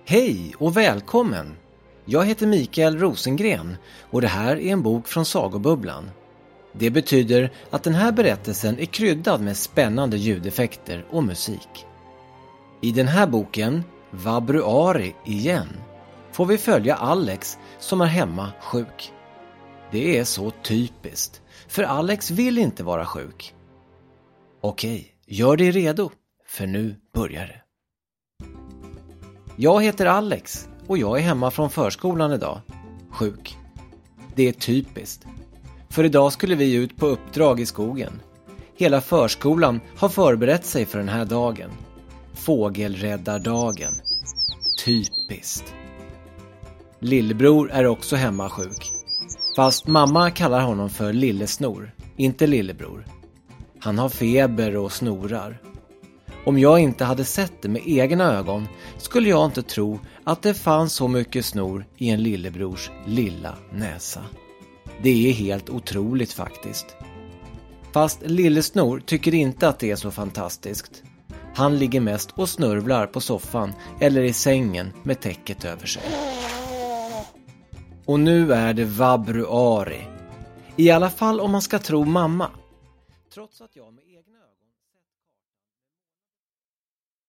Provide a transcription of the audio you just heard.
Hej och välkommen! Jag heter Mikael Rosengren och det här är en bok från Sagobubblan. Det betyder att den här berättelsen är kryddad med spännande ljudeffekter och musik. I den här boken, Vabruari igen, får vi följa Alex som är hemma sjuk. Det är så typiskt, för Alex vill inte vara sjuk. Okej, gör dig redo, för nu börjar det. Jag heter Alex och jag är hemma från förskolan idag, sjuk. Det är typiskt, för idag skulle vi ut på uppdrag i skogen. Hela förskolan har förberett sig för den här dagen. Fågelräddardagen. Typiskt. Lillebror är också hemma sjuk. Fast mamma kallar honom för Lillesnor, inte Lillebror. Han har feber och snorar. Om jag inte hade sett det med egna ögon skulle jag inte tro att det fanns så mycket snor i en lillebrors lilla näsa. Det är helt otroligt faktiskt. Fast Lillesnor tycker inte att det är så fantastiskt. Han ligger mest och snurvlar på soffan eller i sängen med täcket över sig. Och nu är det Vabruari. I alla fall om man ska tro mamma. Trots att jag med egna